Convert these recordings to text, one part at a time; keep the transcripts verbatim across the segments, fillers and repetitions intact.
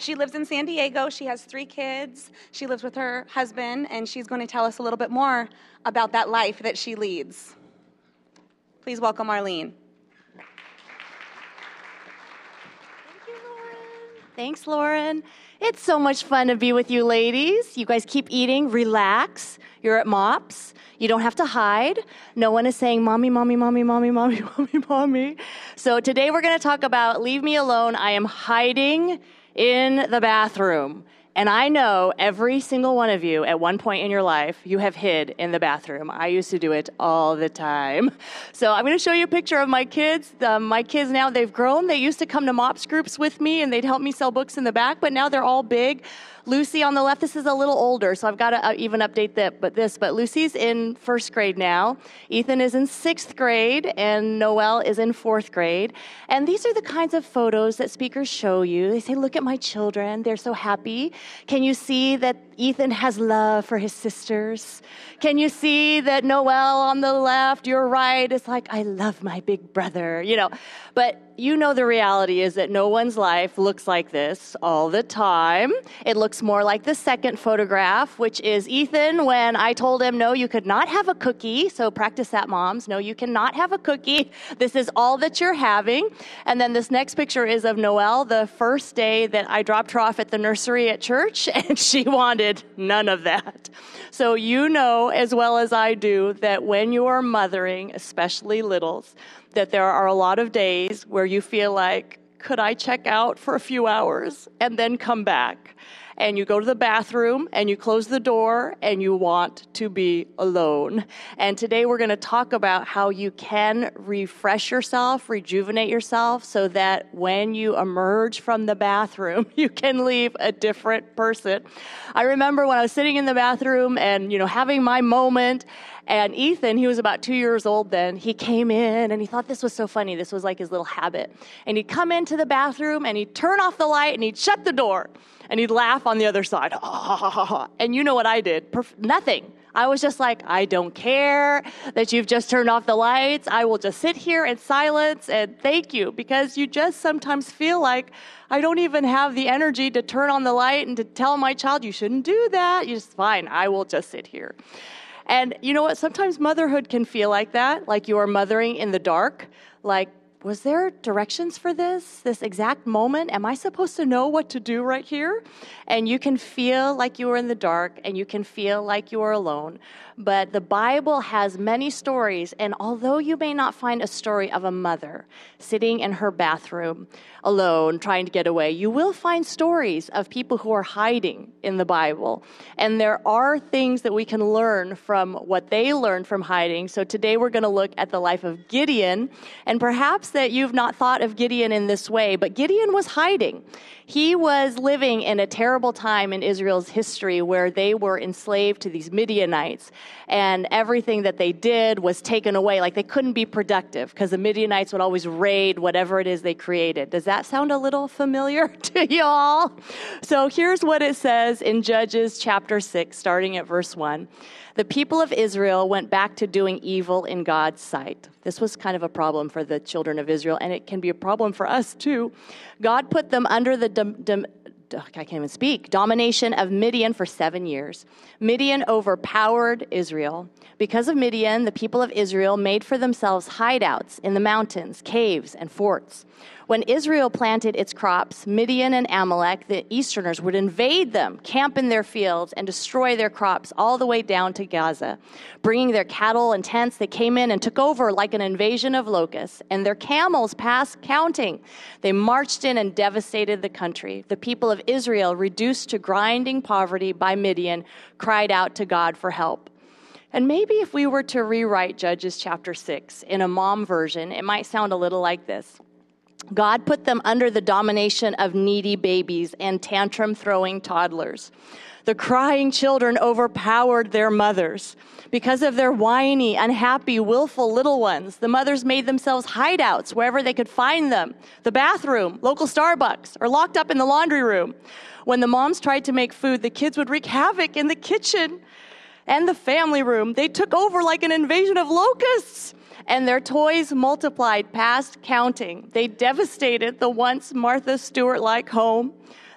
She lives in San Diego. She has three kids. She lives with her husband, and she's going to tell us a little bit more about that life that she leads. Please welcome Arlene. Thank you, Lauren. Thanks, Lauren. It's so much fun to be with you ladies. You guys keep eating, relax. You're at MOPS. You don't have to hide. No one is saying, mommy, mommy, mommy, mommy, mommy, mommy, mommy. So today we're going to talk about leave me alone. I am hiding in the bathroom. And I know every single one of you at one point in your life, you have hid in the bathroom. I used to do it all the time. So I'm going to show you a picture of my kids. Um, my kids now, they've grown. They used to come to MOPS groups with me, and they'd help me sell books in the back, but now they're all big. Lucy on the left, this is a little older, so I've got to uh, even update that, but this, but Lucy's in first grade now. Ethan is in sixth grade, and Noelle is in fourth grade. And these are the kinds of photos that speakers show you. They say, look at my children, they're so happy. Can you see that Ethan has love for his sisters? Can you see that Noelle on the left, your right, is like, I love my big brother, you know. But you know the reality is that no one's life looks like this all the time. It looks more like the second photograph, which is Ethan when I told him, no, you could not have a cookie. So practice that, moms. No, you cannot have a cookie. This is all that you're having. And then this next picture is of Noelle, the first day that I dropped her off at the nursery at church, and she wanted none of that. So you know as well as I do that when you are mothering, especially littles, that there are a lot of days where you feel like, could I check out for a few hours and then come back? And you go to the bathroom and you close the door and you want to be alone. And today we're going to talk about how you can refresh yourself, rejuvenate yourself so that when you emerge from the bathroom, you can leave a different person. I remember when I was sitting in the bathroom and, you know, having my moment. And Ethan, he was about two years old then, he came in and he thought this was so funny. This was like his little habit. And he'd come into the bathroom and he'd turn off the light and he'd shut the door. And he'd laugh on the other side. And you know what I did? Perf- nothing. I was just like, I don't care that you've just turned off the lights. I will just sit here in silence and thank you. Because you just sometimes feel like I don't even have the energy to turn on the light and to tell my child, you shouldn't do that. You're just fine. I will just sit here. And you know what? Sometimes motherhood can feel like that, like you are mothering in the dark. Like, was there directions for this, this exact moment? Am I supposed to know what to do right here? And you can feel like you are in the dark, and you can feel like you are alone. But the Bible has many stories, and although you may not find a story of a mother sitting in her bathroom alone trying to get away, you will find stories of people who are hiding in the Bible. And there are things that we can learn from what they learned from hiding. So today we're going to look at the life of Gideon, and perhaps that you've not thought of Gideon in this way, but Gideon was hiding. He was living in a terrible time in Israel's history where they were enslaved to these Midianites, and everything that they did was taken away. Like they couldn't be productive because the Midianites would always raid whatever it is they created. Does that sound a little familiar to you all? So here's what it says in Judges chapter six, starting at verse one. The people of Israel went back to doing evil in God's sight. This was kind of a problem for the children of Israel, and it can be a problem for us too. God put them under the dom- dom- I can't even speak, domination of Midian for seven years. Midian overpowered Israel. Because of Midian, the people of Israel made for themselves hideouts in the mountains, caves, and forts. When Israel planted its crops, Midian and Amalek, the Easterners, would invade them, camp in their fields, and destroy their crops all the way down to Gaza. Bringing their cattle and tents, they came in and took over like an invasion of locusts, and their camels past counting. They marched in and devastated the country. The people of Israel, reduced to grinding poverty by Midian, cried out to God for help. And maybe if we were to rewrite Judges chapter six in a mom version, it might sound a little like this. God put them under the domination of needy babies and tantrum-throwing toddlers. The crying children overpowered their mothers. Because of their whiny, unhappy, willful little ones, the mothers made themselves hideouts wherever they could find them. The bathroom, local Starbucks, or locked up in the laundry room. When the moms tried to make food, the kids would wreak havoc in the kitchen and the family room. They took over like an invasion of locusts. And their toys multiplied past counting. They devastated the once Martha Stewart-like home.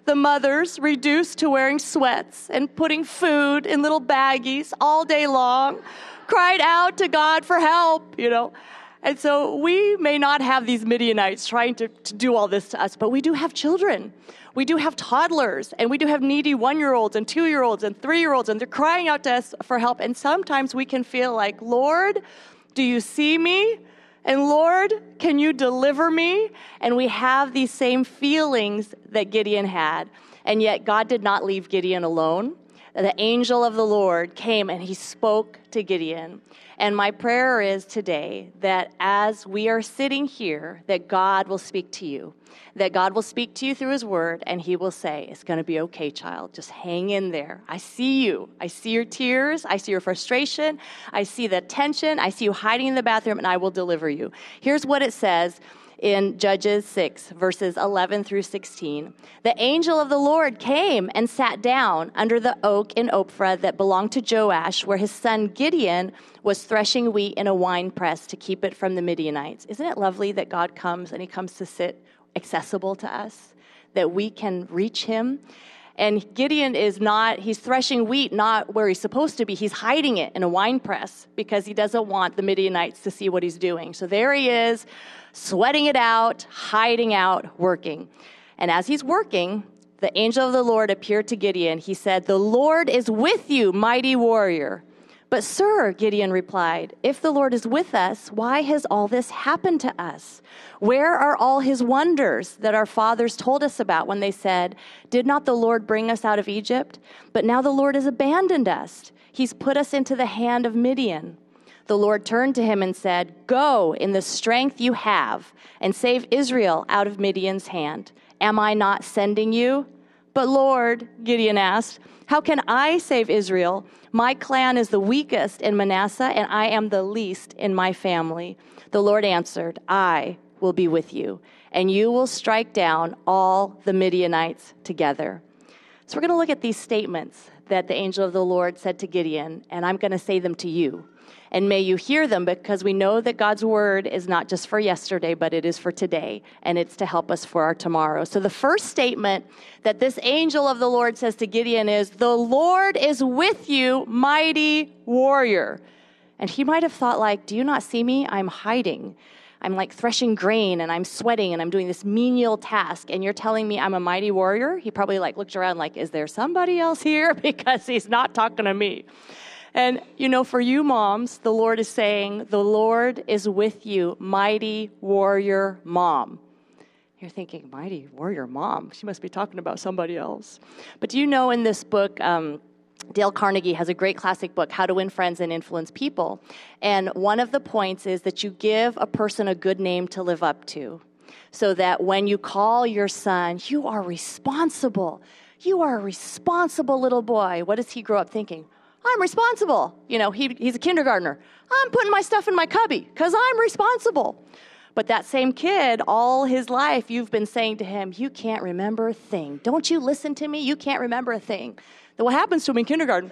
The mothers, reduced to wearing sweats and putting food in little baggies all day long, cried out to God for help, you know. And so we may not have these Midianites trying to, to do all this to us, but we do have children. We do have toddlers, and we do have needy one-year-olds and two-year-olds and three-year-olds, and they're crying out to us for help. And sometimes we can feel like, Lord, do you see me? And Lord, can you deliver me? And we have these same feelings that Gideon had. And yet God did not leave Gideon alone. The angel of the Lord came and he spoke to Gideon. And my prayer is today that as we are sitting here, that God will speak to you, that God will speak to you through his word, and he will say, it's going to be okay, child. Just hang in there. I see you. I see your tears. I see your frustration. I see the tension. I see you hiding in the bathroom, and I will deliver you. Here's what it says in Judges six, verses eleven through sixteen. The angel of the Lord came and sat down under the oak in Ophrah that belonged to Joash, where his son Gideon was threshing wheat in a wine press to keep it from the Midianites. Isn't it lovely that God comes and he comes to sit accessible to us, that we can reach him? And Gideon is not, he's threshing wheat not where he's supposed to be. He's hiding it in a wine press because he doesn't want the Midianites to see what he's doing. So there he is, sweating it out, hiding out, working. And as he's working, the angel of the Lord appeared to Gideon. He said, the Lord is with you, mighty warrior. But sir, Gideon replied, if the Lord is with us, why has all this happened to us? Where are all his wonders that our fathers told us about when they said, did not the Lord bring us out of Egypt? But now the Lord has abandoned us. He's put us into the hand of Midian. The Lord turned to him and said, go in the strength you have and save Israel out of Midian's hand. Am I not sending you? But Lord, Gideon asked, how can I save Israel? My clan is the weakest in Manasseh, and I am the least in my family. The Lord answered, I will be with you, and you will strike down all the Midianites together. So we're going to look at these statements that the angel of the Lord said to Gideon, and I'm going to say them to you. And may you hear them, because we know that God's word is not just for yesterday, but it is for today, and it's to help us for our tomorrow. So the first statement that this angel of the Lord says to Gideon is, the Lord is with you, mighty warrior. And he might have thought like, do you not see me? I'm hiding. I'm like threshing grain, and I'm sweating, and I'm doing this menial task, and you're telling me I'm a mighty warrior? He probably like looked around like, is there somebody else here? Because he's not talking to me. And, you know, for you moms, the Lord is saying, the Lord is with you, mighty warrior mom. You're thinking, mighty warrior mom? She must be talking about somebody else. But do you know in this book, um, Dale Carnegie has a great classic book, How to Win Friends and Influence People. And one of the points is that you give a person a good name to live up to, so that when you call your son, you are responsible. You are a responsible little boy. What does he grow up thinking? I'm responsible. You know, he, he's a kindergartner. I'm putting my stuff in my cubby because I'm responsible. But that same kid, all his life, you've been saying to him, you can't remember a thing. Don't you listen to me? You can't remember a thing. Then what happens to him in kindergarten?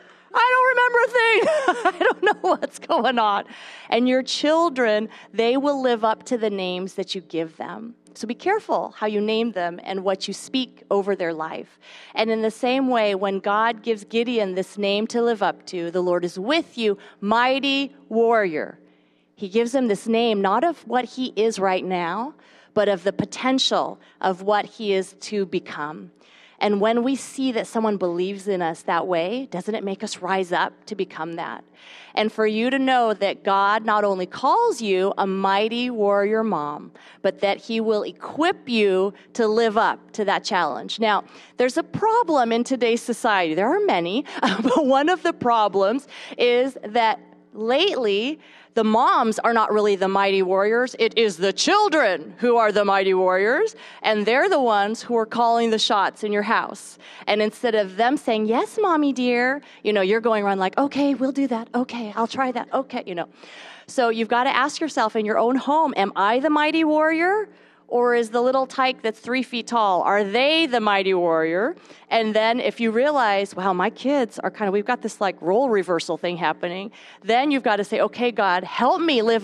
I don't remember a thing. I don't know what's going on. And your children, they will live up to the names that you give them. So be careful how you name them and what you speak over their life. And in the same way, when God gives Gideon this name to live up to, the Lord is with you, mighty warrior. He gives him this name, not of what he is right now, but of the potential of what he is to become. And when we see that someone believes in us that way, doesn't it make us rise up to become that? And for you to know that God not only calls you a mighty warrior mom, but that he will equip you to live up to that challenge. Now, there's a problem in today's society. There are many, but one of the problems is that lately, the moms are not really the mighty warriors. It is the children who are the mighty warriors, and they're the ones who are calling the shots in your house. And instead of them saying, yes, mommy dear, you know, you're going around like, okay, we'll do that. Okay, I'll try that. Okay, you know. So you've got to ask yourself in your own home, am I the mighty warrior? Or is the little tyke that's three feet tall, are they the mighty warrior? And then if you realize, wow, my kids are kind of, we've got this like role reversal thing happening, then you've got to say, okay, God, help me live up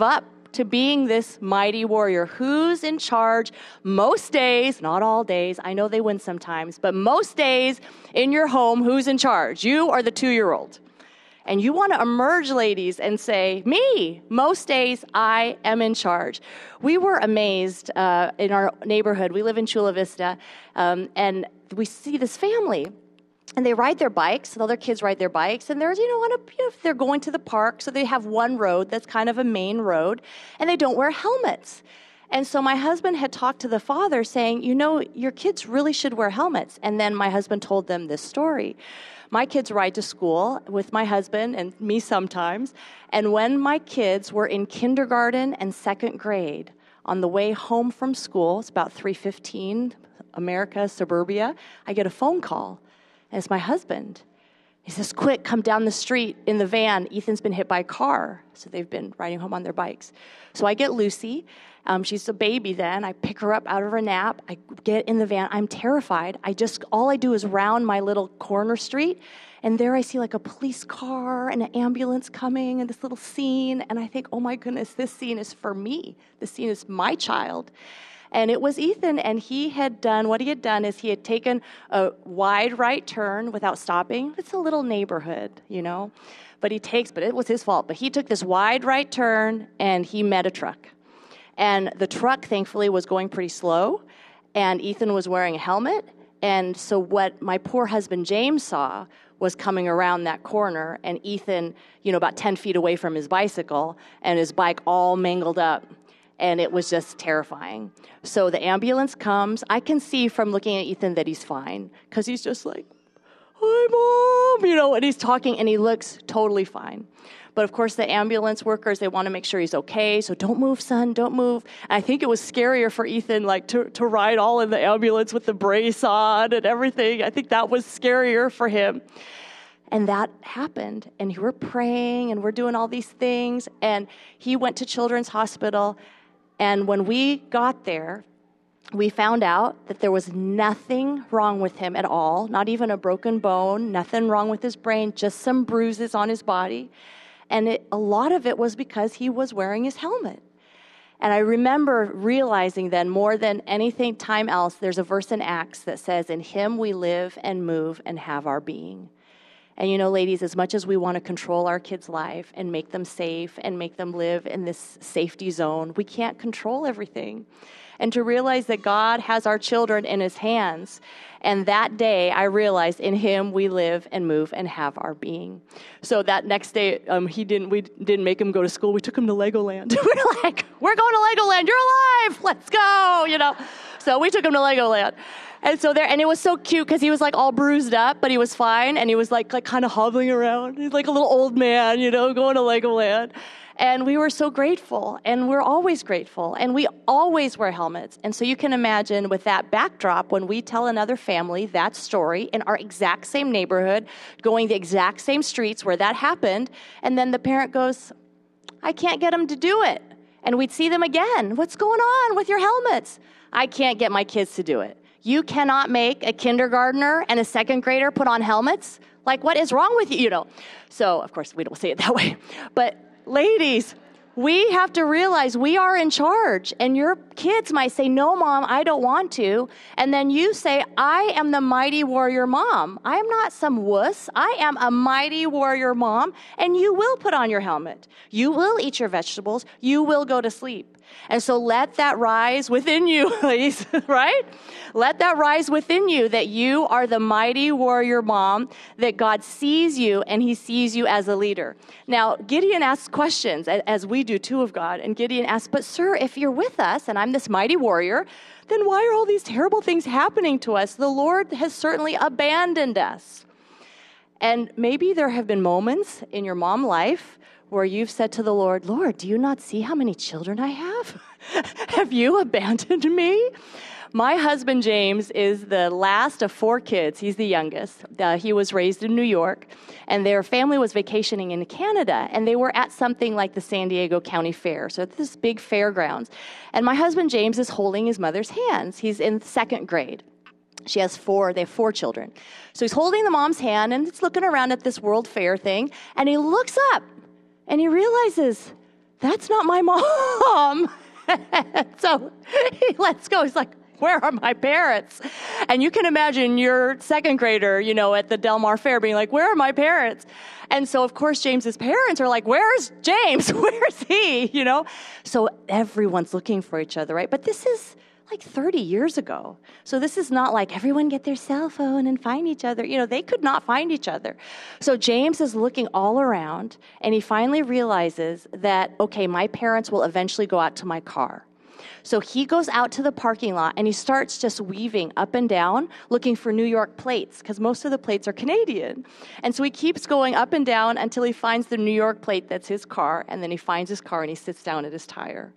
to being this mighty warrior. Who's in charge most days, not all days, I know they win sometimes, but most days in your home, who's in charge? You or the two-year-old? And you want to emerge, ladies, and say, me, most days I am in charge. We were amazed uh, in our neighborhood. We live in Chula Vista, um, and we see this family. And they ride their bikes, and other kids ride their bikes, and they're, you know, on a, you know, they're going to the park, so they have one road that's kind of a main road, and they don't wear helmets. And so my husband had talked to the father saying, you know, your kids really should wear helmets. And then my husband told them this story. My kids ride to school with my husband and me sometimes, and when my kids were in kindergarten and second grade, on the way home from school, it's about three fifteen, America, suburbia, I get a phone call. And it's my husband. He says, quick, come down the street in the van. Ethan's been hit by a car. So they've been riding home on their bikes. So I get Lucy. Um, she's a baby then. I pick her up out of her nap. I get in the van. I'm terrified. I just, all I do is round my little corner street. And there I see like a police car and an ambulance coming and this little scene. And I think, oh my goodness, this scene is for me. This scene is my child. And it was Ethan, and he had done, what he had done is he had taken a wide right turn without stopping. It's a little neighborhood, you know, but he takes, but it was his fault. But he took this wide right turn, and he met a truck. And the truck, thankfully, was going pretty slow, and Ethan was wearing a helmet. And so what my poor husband James saw was coming around that corner, and Ethan, you know, about ten feet away from his bicycle, and his bike all mangled up. And it was just terrifying. So the ambulance comes. I can see from looking at Ethan that he's fine, because he's just like, hi, Mom, you know, and he's talking, and he looks totally fine. But, of course, the ambulance workers, they want to make sure he's okay, so don't move, son, don't move. And I think it was scarier for Ethan, like, to, to ride all in the ambulance with the brace on and everything. I think that was scarier for him. And that happened, and we're praying, and we're doing all these things, and he went to Children's Hospital. And when we got there, we found out that there was nothing wrong with him at all, not even a broken bone, nothing wrong with his brain, just some bruises on his body. And it, a lot of it was because he was wearing his helmet. And I remember realizing then, more than anything time else, there's a verse in Acts that says, in him we live and move and have our being. And you know, ladies, as much as we want to control our kids' life and make them safe and make them live in this safety zone, we can't control everything. And to realize that God has our children in his hands. And that day, I realized in him we live and move and have our being. So that next day, um, he didn't. we didn't make him go to school. We took him to Legoland. We're like, we're going to Legoland. You're alive. Let's go, you know. So we took him to Legoland. And so there, and it was so cute because he was like all bruised up, but he was fine. And he was like, like kind of hobbling around. He's like a little old man, you know, going to Legoland. And we were so grateful, and we're always grateful, and we always wear helmets. And so you can imagine with that backdrop, when we tell another family that story in our exact same neighborhood, going the exact same streets where that happened, and then the parent goes, I can't get them to do it. And we'd see them again. What's going on with your helmets? I can't get my kids to do it. You cannot make a kindergartner and a second grader put on helmets? Like, what is wrong with you? You know. So, of course, we don't say it that way. But ladies, we have to realize we are in charge, and your kids might say, no, Mom, I don't want to. And then you say, I am the mighty warrior mom. I am not some wuss. I am a mighty warrior mom, and you will put on your helmet. You will eat your vegetables. You will go to sleep. And so let that rise within you, ladies, right? Let that rise within you that you are the mighty warrior mom, that God sees you and he sees you as a leader. Now, Gideon asks questions, as we do too of God. And Gideon asks, but sir, if you're with us and I'm this mighty warrior, then why are all these terrible things happening to us? The Lord has certainly abandoned us. And maybe there have been moments in your mom life where you've said to the Lord, Lord, do you not see how many children I have? Have you abandoned me? My husband, James, is the last of four kids. He's the youngest. Uh, he was raised in New York, and their family was vacationing in Canada, and they were at something like the San Diego County Fair, so it's this big fairgrounds. And my husband, James, is holding his mother's hands. He's in second grade. She has four, they have four children. So he's holding the mom's hand, and he's looking around at this World Fair thing, and he looks up, and he realizes that's not my mom. So he lets go. He's like, where are my parents? And you can imagine your second grader, you know, at the Del Mar Fair being like, where are my parents? And so, of course, James's parents are like, where's James? Where's he? You know? So everyone's looking for each other, right? But this is like thirty years ago. So this is not like everyone get their cell phone and find each other. You know, they could not find each other. So James is looking all around, and he finally realizes that, okay, my parents will eventually go out to my car. So he goes out to the parking lot, and he starts just weaving up and down, looking for New York plates, because most of the plates are Canadian. And so he keeps going up and down until he finds the New York plate that's his car, and then he finds his car, and he sits down at his tire.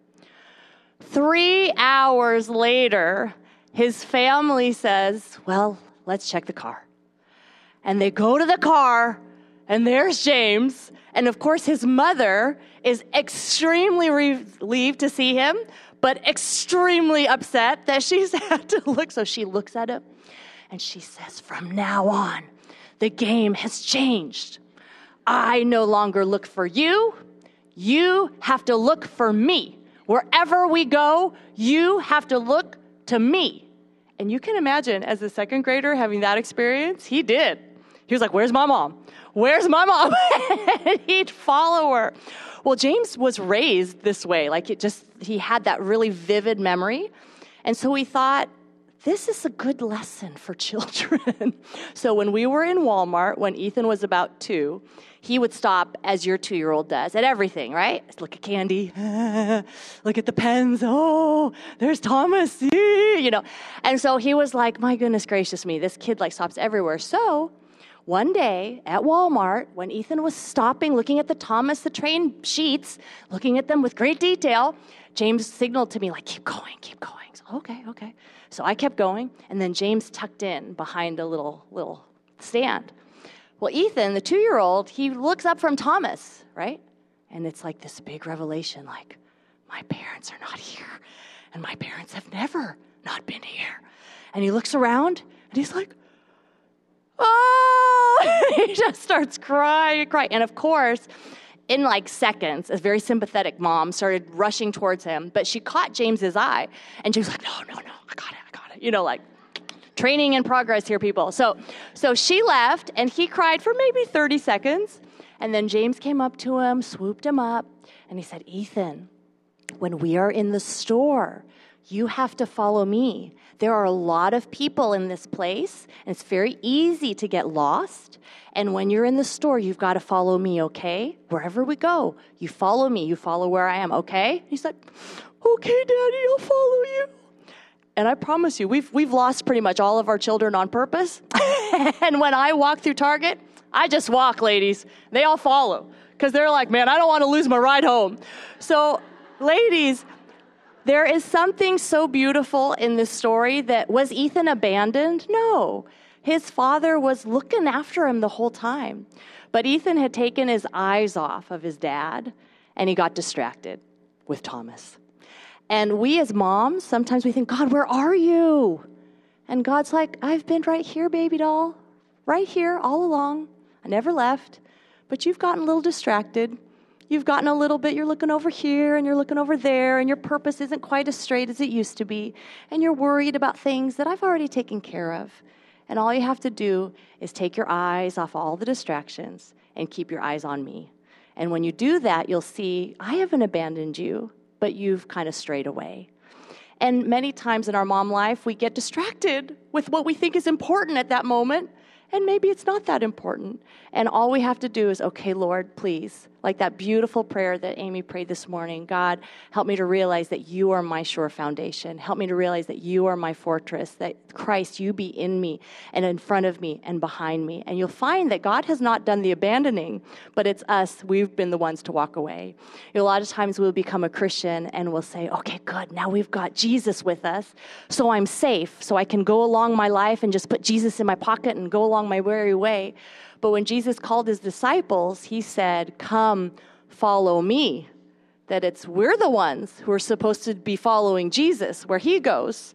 Three hours later, his family says, well, let's check the car. And they go to the car, and there's James. And of course, his mother is extremely relieved to see him, but extremely upset that she's had to look. So she looks at him, and she says, from now on, the game has changed. I no longer look for you. You have to look for me. Wherever we go, you have to look to me. And you can imagine, as a second grader having that experience, he did. He was like, where's my mom? Where's my mom? And he'd follow her. Well, James was raised this way. Like, it just, he had that really vivid memory. And so he thought, this is a good lesson for children. So when we were in Walmart, when Ethan was about two, he would stop, as your two-year-old does, at everything, right? Look at candy. Look at the pens. Oh, there's Thomas. You know. And so he was like, my goodness gracious me, this kid like stops everywhere. So one day at Walmart, when Ethan was stopping, looking at the Thomas the Train sheets, looking at them with great detail, James signaled to me like, keep going, keep going. So, okay, okay. So I kept going, and then James tucked in behind a little little stand. Well, Ethan, the two-year-old, he looks up from Thomas, right? And it's like this big revelation, like, my parents are not here, and my parents have never not been here. And he looks around, and he's like, oh! He just starts crying, crying. And of course, in like seconds, a very sympathetic mom started rushing towards him, but she caught James's eye, and James was like, no, no, no, I got it, I got it. You know, like, training in progress here, people. So, so she left, and he cried for maybe thirty seconds, and then James came up to him, swooped him up, and he said, Ethan, when we are in the store, you have to follow me. There are a lot of people in this place, and it's very easy to get lost. And when you're in the store, you've got to follow me, okay? Wherever we go, you follow me. You follow where I am, okay? He's like, okay, Daddy, I'll follow you. And I promise you, we've we've lost pretty much all of our children on purpose. And when I walk through Target, I just walk, ladies. They all follow because they're like, man, I don't want to lose my ride home. So, ladies, there is something so beautiful in this story that was Ethan abandoned? No. His father was looking after him the whole time. But Ethan had taken his eyes off of his dad, and he got distracted with Thomas. And we as moms, sometimes we think, God, where are you? And God's like, I've been right here, baby doll, right here all along. I never left, but you've gotten a little distracted. You've gotten a little bit, you're looking over here and you're looking over there, and your purpose isn't quite as straight as it used to be. And you're worried about things that I've already taken care of. And all you have to do is take your eyes off all the distractions and keep your eyes on me. And when you do that, you'll see, I haven't abandoned you, but you've kind of strayed away. And many times in our mom life, we get distracted with what we think is important at that moment, and maybe it's not that important. And all we have to do is, okay, Lord, please, like that beautiful prayer that Amy prayed this morning, God, help me to realize that you are my sure foundation. Help me to realize that you are my fortress, that Christ, you be in me and in front of me and behind me. And you'll find that God has not done the abandoning, but it's us. We've been the ones to walk away. You know, a lot of times we'll become a Christian and we'll say, okay, good, now we've got Jesus with us, so I'm safe, so I can go along my life and just put Jesus in my pocket and go along my weary way. But when Jesus called his disciples, he said, come, follow me. That it's we're the ones who are supposed to be following Jesus where he goes.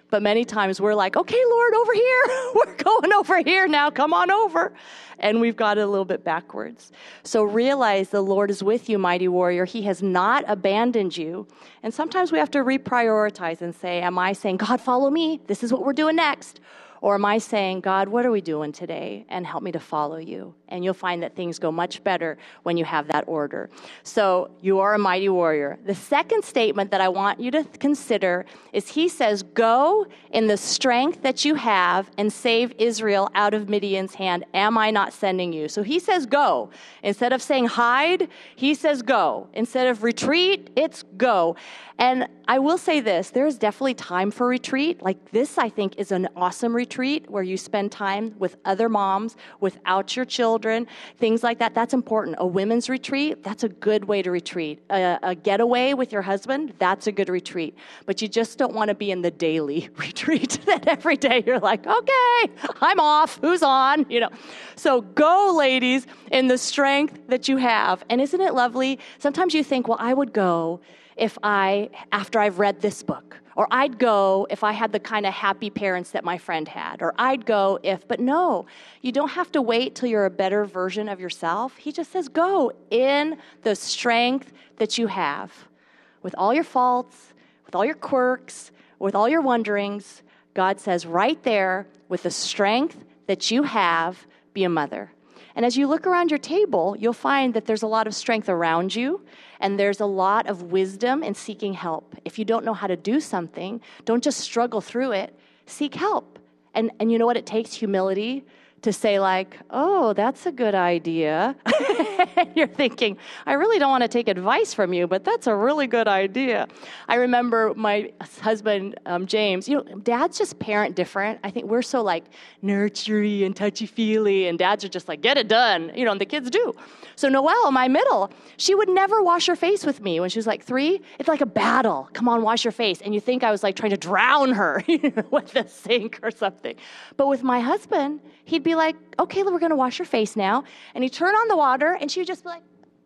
But many times we're like, okay, Lord, over here. We're going over here now. Come on over. And we've got it a little bit backwards. So realize the Lord is with you, mighty warrior. He has not abandoned you. And sometimes we have to reprioritize and say, am I saying, God, follow me? This is what we're doing next. Or am I saying, God, what are we doing today? And help me to follow you. And you'll find that things go much better when you have that order. So you are a mighty warrior. The second statement that I want you to consider is he says, go in the strength that you have and save Israel out of Midian's hand. Am I not sending you? So he says, go. Instead of saying hide, he says, go. Instead of retreat, it's go. And I will say this, there is definitely time for retreat. Like this, I think, is an awesome retreat where you spend time with other moms without your children, things like that. That's important. A women's retreat, that's a good way to retreat. A, a getaway with your husband, that's a good retreat. But you just don't want to be in the daily retreat that every day you're like, okay, I'm off. Who's on? You know. So go, ladies, in the strength that you have. And isn't it lovely? Sometimes you think, well, I would go if I, after I've read this book, or I'd go if I had the kind of happy parents that my friend had, or I'd go if, but no, you don't have to wait till you're a better version of yourself. He just says, go in the strength that you have, with all your faults, with all your quirks, with all your wonderings. God says right there, with the strength that you have, be a mother. And as you look around your table, you'll find that there's a lot of strength around you, and there's a lot of wisdom in seeking help. If you don't know how to do something, don't just struggle through it. Seek help. And, and you know what it takes? Humility to say like, oh, that's a good idea. You're thinking, I really don't want to take advice from you, but that's a really good idea. I remember my husband, um, James, you know, dads just parent different. I think we're so like nurturing and touchy-feely, and dads are just like, get it done. You know, and the kids do. So Noelle, my middle, she would never wash her face with me when she was like three. It's like a battle. Come on, wash your face. And you think I was like trying to drown her with the sink or something. But with my husband, he'd be like, okay, we're going to wash your face now. And he'd turn on the water, and she would just be like.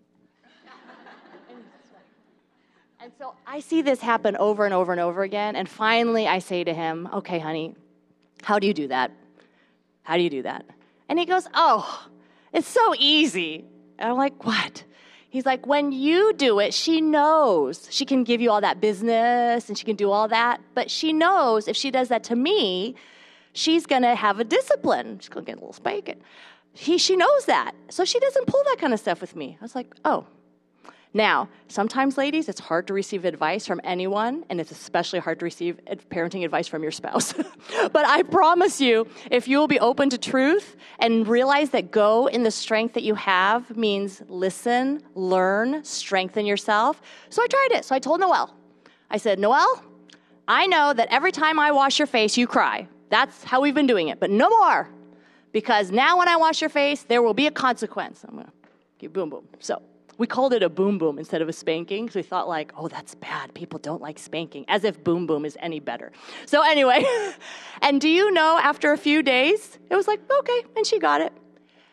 And so I see this happen over and over and over again. And finally, I say to him, okay, honey, how do you do that? How do you do that? And he goes, oh, it's so easy. And I'm like, what? He's like, when you do it, she knows she can give you all that business and she can do all that. But she knows if she does that to me, she's going to have a discipline. She's going to get a little spanking. He, she knows that. So she doesn't pull that kind of stuff with me. I was like, oh. Now, sometimes, ladies, it's hard to receive advice from anyone, and it's especially hard to receive parenting advice from your spouse. But I promise you, if you will be open to truth and realize that go in the strength that you have means listen, learn, strengthen yourself. So I tried it. So I told Noelle. I said, Noelle, I know that every time I wash your face, you cry. That's how we've been doing it, but no more. Because now when I wash your face, there will be a consequence. I'm going to give boom, boom. So we called it a boom, boom instead of a spanking. So we thought like, oh, that's bad. People don't like spanking, as if boom, boom is any better. So anyway, and do you know, after a few days, it was like, okay, and she got it.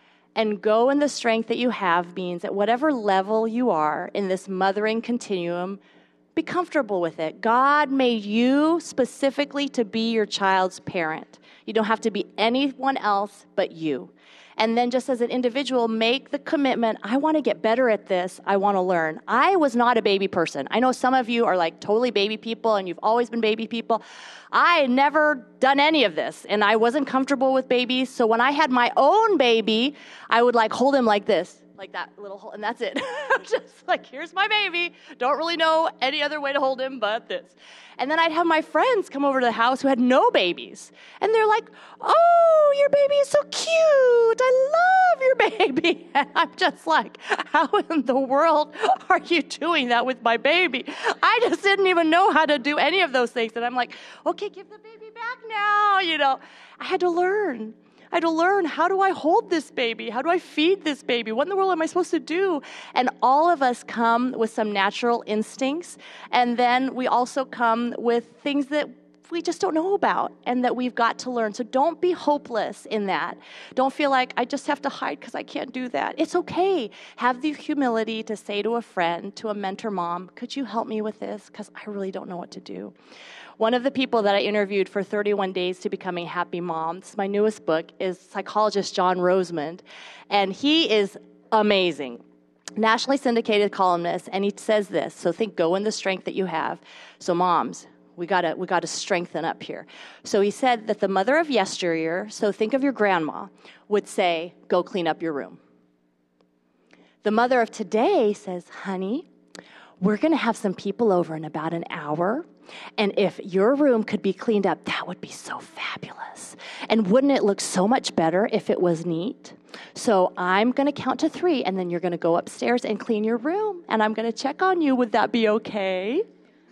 And go in the strength that you have means at whatever level you are in this mothering continuum, be comfortable with it. God made you specifically to be your child's parent. You don't have to be anyone else but you. And then just as an individual, make the commitment, I want to get better at this. I want to learn. I was not a baby person. I know some of you are like totally baby people and you've always been baby people. I had never done any of this and I wasn't comfortable with babies. So when I had my own baby, I would like hold him like this. Like that little hole, and that's it. I'm just like, here's my baby. Don't really know any other way to hold him but this. And then I'd have my friends come over to the house who had no babies. And they're like, oh, your baby is so cute. I love your baby. And I'm just like, how in the world are you doing that with my baby? I just didn't even know how to do any of those things. And I'm like, okay, give the baby back now. You know, I had to learn. I had to learn, how do I hold this baby? How do I feed this baby? What in the world am I supposed to do? And all of us come with some natural instincts. And then we also come with things that we just don't know about and that we've got to learn. So don't be hopeless in that. Don't feel like I just have to hide because I can't do that. It's okay. Have the humility to say to a friend, to a mentor mom, could you help me with this? Because I really don't know what to do. One of the people that I interviewed for thirty-one Days to Becoming Happy Moms, my newest book, is psychologist John Rosemond, and he is amazing. Nationally syndicated columnist, and he says this, so think, go in the strength that you have. So moms, we gotta we gotta strengthen up here. So he said that the mother of yesteryear, so think of your grandma, would say, go clean up your room. The mother of today says, honey, we're gonna have some people over in about an hour, and if your room could be cleaned up, that would be so fabulous. And wouldn't it look so much better if it was neat? So I'm going to count to three, and then you're going to go upstairs and clean your room, and I'm going to check on you. Would that be okay?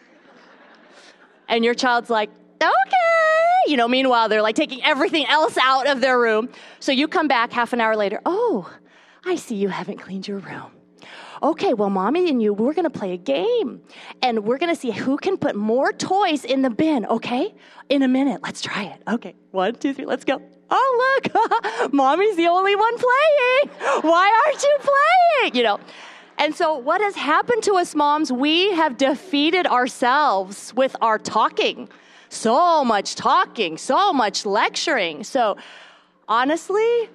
And your child's like, okay. You know, meanwhile, they're like taking everything else out of their room. So you come back half an hour later. Oh, I see you haven't cleaned your room. Okay, well, Mommy and you, we're going to play a game, and we're going to see who can put more toys in the bin, okay? In a minute. Let's try it. Okay, one, two, three, let's go. Oh, look, Mommy's the only one playing. Why aren't you playing? You know, and so what has happened to us moms, we have defeated ourselves with our talking. So much talking, so much lecturing. So honestly,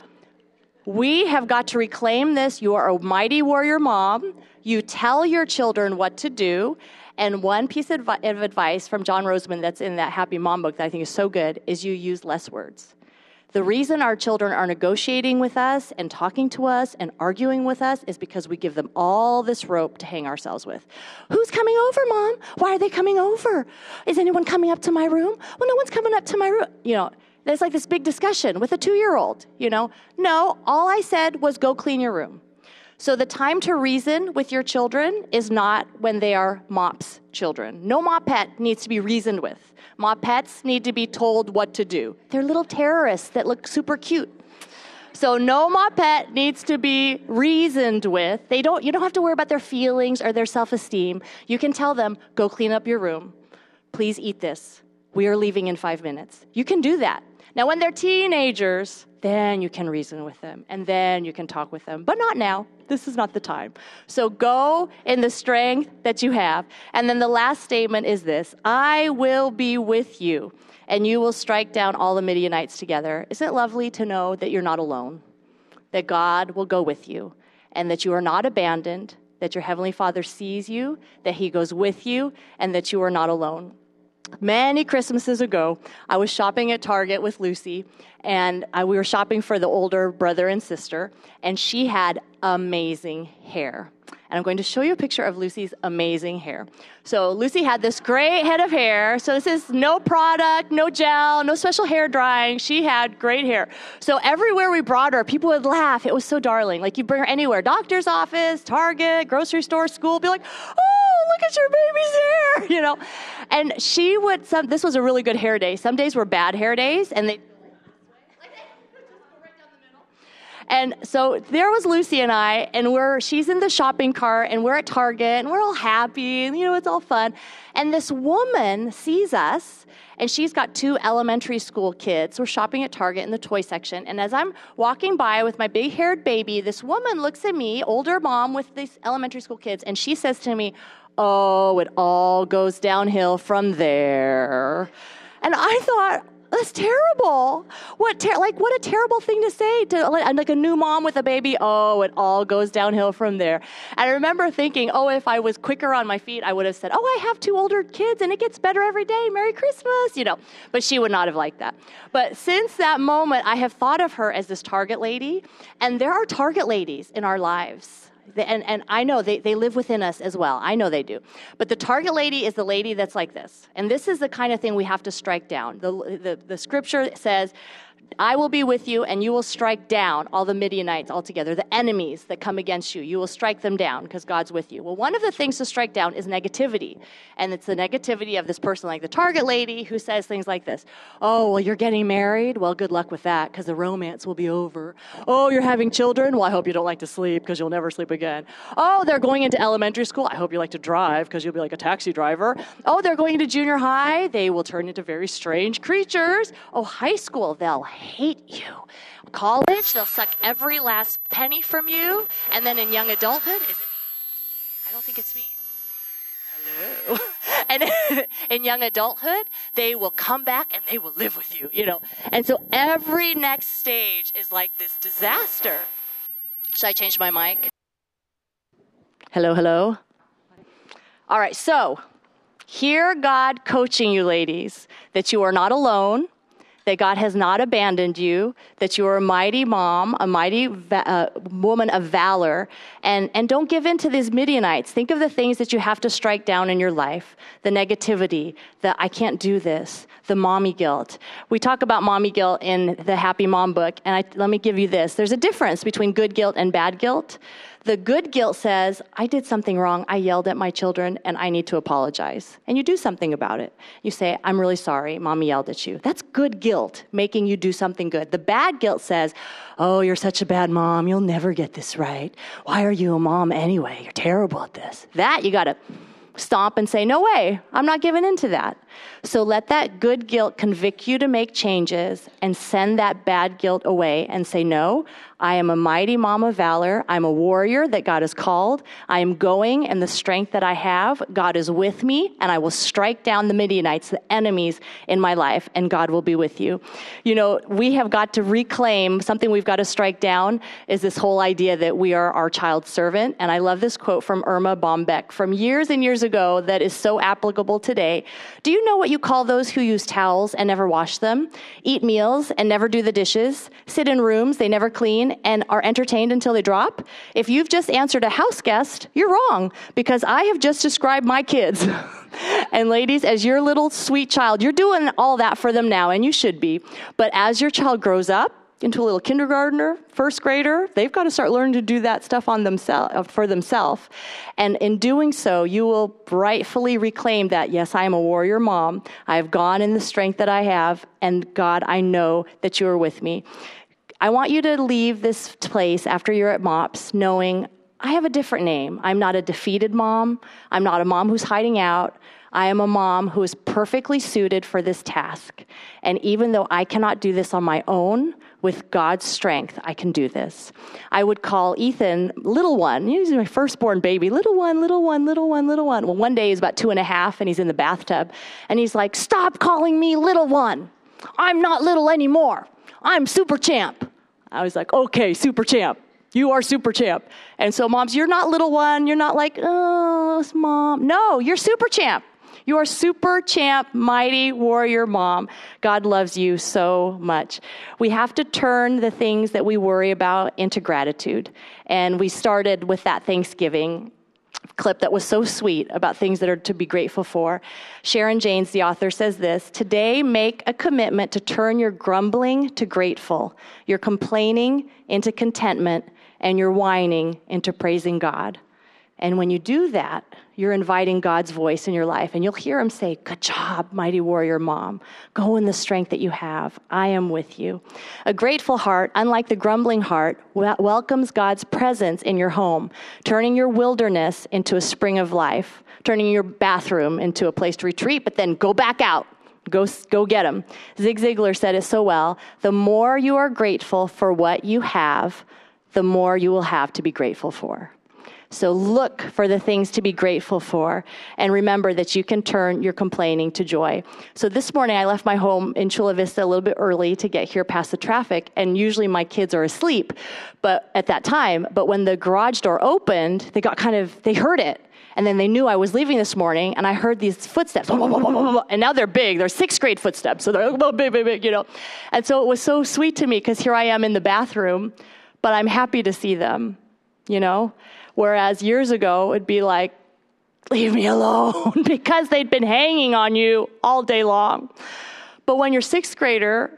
we have got to reclaim this. You are a mighty warrior mom. You tell your children what to do. And one piece of advice from John Rosemond that's in that Happy Mom book that I think is so good is you use less words. The reason our children are negotiating with us and talking to us and arguing with us is because we give them all this rope to hang ourselves with. Who's coming over, Mom? Why are they coming over? Is anyone coming up to my room? Well, no one's coming up to my room. You know, there's like this big discussion with a two-year-old, you know. No, all I said was go clean your room. So the time to reason with your children is not when they are mops children. No mop pet needs to be reasoned with. Mop pets need to be told what to do. They're little terrorists that look super cute. So no mop pet needs to be reasoned with. They don't. You don't have to worry about their feelings or their self-esteem. You can tell them, go clean up your room. Please eat this. We are leaving in five minutes. You can do that. Now, when they're teenagers, then you can reason with them, and then you can talk with them. But not now. This is not the time. So go in the strength that you have. And then the last statement is this: I will be with you, and you will strike down all the Midianites together. Isn't it lovely to know that you're not alone, that God will go with you, and that you are not abandoned, that your Heavenly Father sees you, that He goes with you, and that you are not alone? Many Christmases ago, I was shopping at Target with Lucy, and I, we were shopping for the older brother and sister, and she had amazing hair. And I'm going to show you a picture of Lucy's amazing hair. So Lucy had this great head of hair. So this is no product, no gel, no special hair drying. She had great hair. So everywhere we brought her, people would laugh. It was so darling. Like you bring her anywhere, doctor's office, Target, grocery store, school, be like, oh, look at your baby's hair, you know. And she would, some, this was a really good hair day. Some days were bad hair days, and they And so there was Lucy and I, and we're she's in the shopping cart, and we're at Target, and we're all happy, and, you know, it's all fun. And this woman sees us, and she's got two elementary school kids. We're shopping at Target in the toy section, and as I'm walking by with my big-haired baby, this woman looks at me, older mom with these elementary school kids, and she says to me, oh, it all goes downhill from there. And I thought, that's terrible. What ter- like what a terrible thing to say to like, like a new mom with a baby. Oh, it all goes downhill from there. And I remember thinking, oh, if I was quicker on my feet, I would have said, oh, I have two older kids and it gets better every day. Merry Christmas, you know. But she would not have liked that. But since that moment, I have thought of her as this Target lady. And there are Target ladies in our lives. And, and I know they, they live within us as well. I know they do. But the Target lady is the lady that's like this. And this is the kind of thing we have to strike down. The, the, the scripture says, I will be with you, and you will strike down all the Midianites altogether, the enemies that come against you. You will strike them down because God's with you. Well, one of the things to strike down is negativity. And it's the negativity of this person like the Target lady who says things like this. Oh, well, you're getting married? Well, good luck with that because the romance will be over. Oh, you're having children? Well, I hope you don't like to sleep because you'll never sleep again. Oh, they're going into elementary school? I hope you like to drive because you'll be like a taxi driver. Oh, they're going into junior high? They will turn into very strange creatures. Oh, high school, they'll hate you. College, they'll suck every last penny from you. And then in young adulthood, is it me? I don't think it's me. Hello. And in young adulthood, they will come back and they will live with you, you know. And so every next stage is like this disaster. Should I change my mic? Hello, hello. All right, so hear God coaching you, ladies, that you are not alone, that God has not abandoned you, that you are a mighty mom, a mighty va- uh, woman of valor, and, and don't give in to these Midianites. Think of the things that you have to strike down in your life, the negativity, the I can't do this, the mommy guilt. We talk about mommy guilt in the Happy Mom book, and I, let me give you this. There's a difference between good guilt and bad guilt. The good guilt says, I did something wrong. I yelled at my children, and I need to apologize. And you do something about it. You say, I'm really sorry. Mommy yelled at you. That's good guilt, making you do something good. The bad guilt says, oh, you're such a bad mom. You'll never get this right. Why are you a mom anyway? You're terrible at this. That you got to stomp and say, no way, I'm not giving in to that. So let that good guilt convict you to make changes and send that bad guilt away and say, no, I am a mighty mom of valor. I'm a warrior that God has called. I am going in the strength that I have. God is with me, and I will strike down the Midianites, the enemies in my life, and God will be with you. You know, we have got to reclaim something we've got to strike down is this whole idea that we are our child's servant. And I love this quote from Irma Bombeck from years and years ago that is so applicable today. Do you know what you call those who use towels and never wash them, eat meals and never do the dishes, sit in rooms they never clean, and are entertained until they drop? If you've just answered a house guest, you're wrong, because I have just described my kids. And ladies, as your little sweet child, you're doing all that for them now, and you should be. But as your child grows up into a little kindergartner, first grader, they've got to start learning to do that stuff on themselves for themselves. And in doing so, you will rightfully reclaim that, yes, I am a warrior mom. I've gone in the strength that I have, and God, I know that you are with me. I want you to leave this place after you're at MOPS knowing I have a different name. I'm not a defeated mom. I'm not a mom who's hiding out. I am a mom who is perfectly suited for this task. And even though I cannot do this on my own, with God's strength, I can do this. I would call Ethan little one. He's my firstborn baby. Little one, little one, little one, little one. Well, one day he's about two and a half, and he's in the bathtub. And he's like, stop calling me little one. I'm not little anymore. I'm super champ. I was like, okay, super champ. You are super champ. And so, moms, you're not little one. You're not like, oh, mom. No, you're super champ. You are super champ, mighty warrior mom. God loves you so much. We have to turn the things that we worry about into gratitude. And we started with that Thanksgiving clip that was so sweet about things that are to be grateful for. Sharon Janes, the author, says this: today, make a commitment to turn your grumbling to grateful, your complaining into contentment, and your whining into praising God. And when you do that, you're inviting God's voice in your life, and you'll hear him say, good job, mighty warrior mom. Go in the strength that you have. I am with you. A grateful heart, unlike the grumbling heart, wel- welcomes God's presence in your home, turning your wilderness into a spring of life, turning your bathroom into a place to retreat, but then go back out. Go, go get them. Zig Ziglar said it so well: the more you are grateful for what you have, the more you will have to be grateful for. So look for the things to be grateful for, and remember that you can turn your complaining to joy. So this morning I left my home in Chula Vista a little bit early to get here past the traffic, and usually my kids are asleep but at that time. But when the garage door opened, they got kind of, they heard it. And then they knew I was leaving this morning, and I heard these footsteps. And now they're big. They're sixth grade footsteps. So they're big, big, big, you know. And so it was so sweet to me, because here I am in the bathroom, but I'm happy to see them, you know. Whereas years ago, it'd be like, leave me alone, because they'd been hanging on you all day long. But when your sixth grader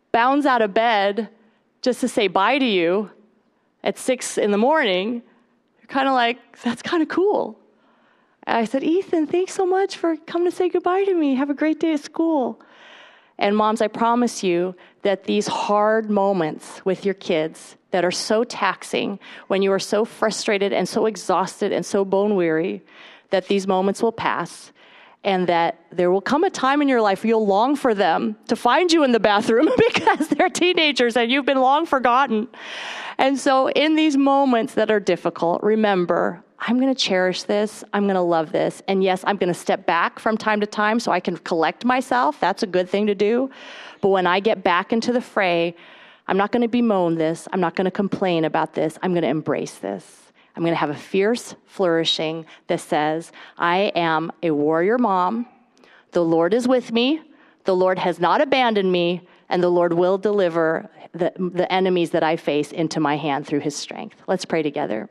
bounds out of bed just to say bye to you at six in the morning, you're kind of like, that's kind of cool. And I said, Ethan, thanks so much for coming to say goodbye to me. Have a great day at school. And moms, I promise you that these hard moments with your kids that are so taxing, when you are so frustrated and so exhausted and so bone weary, that these moments will pass, and that there will come a time in your life where you'll long for them to find you in the bathroom because they're teenagers and you've been long forgotten. And so in these moments that are difficult, remember, I'm going to cherish this. I'm going to love this. And yes, I'm going to step back from time to time so I can collect myself. That's a good thing to do. But when I get back into the fray, I'm not going to bemoan this. I'm not going to complain about this. I'm going to embrace this. I'm going to have a fierce flourishing that says, I am a warrior mom. The Lord is with me. The Lord has not abandoned me. And the Lord will deliver the, the enemies that I face into my hand through his strength. Let's pray together.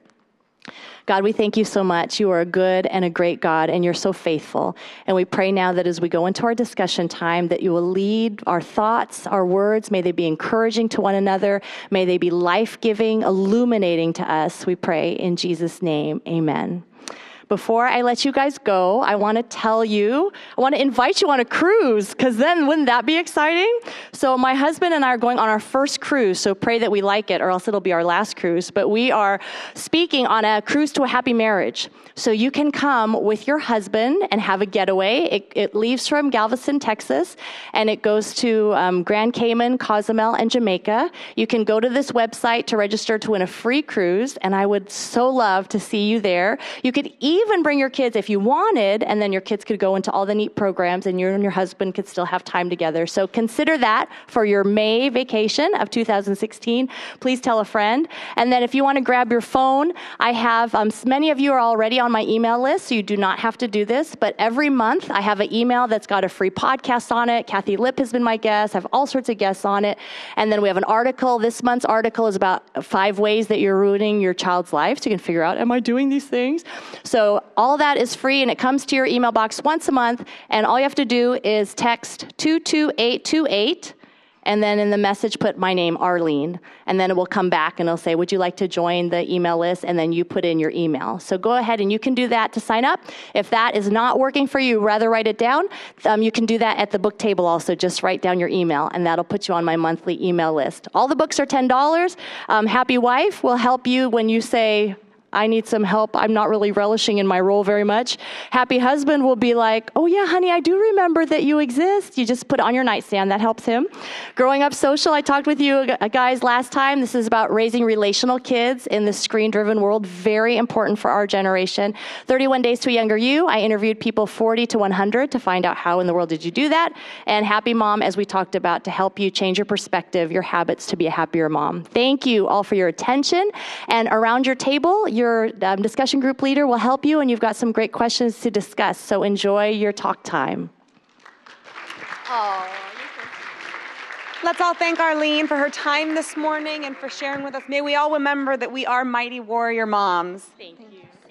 God, we thank you so much. You are a good and a great God, and you're so faithful. And we pray now that as we go into our discussion time, that you will lead our thoughts, our words. May they be encouraging to one another. May they be life-giving, illuminating to us. We pray in Jesus' name, amen. Before I let you guys go, I want to tell you, I want to invite you on a cruise, because then wouldn't that be exciting? So my husband and I are going on our first cruise, so pray that we like it, or else it'll be our last cruise. But we are speaking on a cruise to a happy marriage. So you can come with your husband and have a getaway. It, it leaves from Galveston, Texas, and it goes to um, Grand Cayman, Cozumel, and Jamaica. You can go to this website to register to win a free cruise, and I would so love to see you there. You could even bring your kids if you wanted, and then your kids could go into all the neat programs, and you and your husband could still have time together. So consider that for your May vacation of two thousand sixteen. Please tell a friend. And then if you want to grab your phone, I have, um, many of you are already on my email list, so you do not have to do this, but every month I have an email that's got a free podcast on it. Kathy Lipp has been my guest. I have all sorts of guests on it. And then we have an article. This month's article is about five ways that you're ruining your child's life, so you can figure out, am I doing these things? So all that is free, and it comes to your email box once a month, and all you have to do is text two two eight two eight, and then in the message put my name, Arlene, and then it will come back and it'll say, would you like to join the email list? And then you put in your email. So go ahead and you can do that to sign up. If that is not working for you, rather write it down. Um, you can do that at the book table also. Just write down your email, and that'll put you on my monthly email list. All the books are ten dollars. Um, Happy Wife will help you when you say, I need some help. I'm not really relishing in my role very much. Happy Husband will be like, oh yeah, honey, I do remember that you exist. You just put it on your nightstand. That helps him. Growing Up Social, I talked with you guys last time. This is about raising relational kids in the screen-driven world. Very important for our generation. thirty-one Days to a Younger You. I interviewed people forty to one hundred to find out how in the world did you do that. And Happy Mom, as we talked about, to help you change your perspective, your habits to be a happier mom. Thank you all for your attention. And around your table, your Your um, discussion group leader will help you, and you've got some great questions to discuss. So enjoy your talk time. Oh, let's all thank Arlene for her time this morning and for sharing with us. May we all remember that we are mighty warrior moms. Thank you.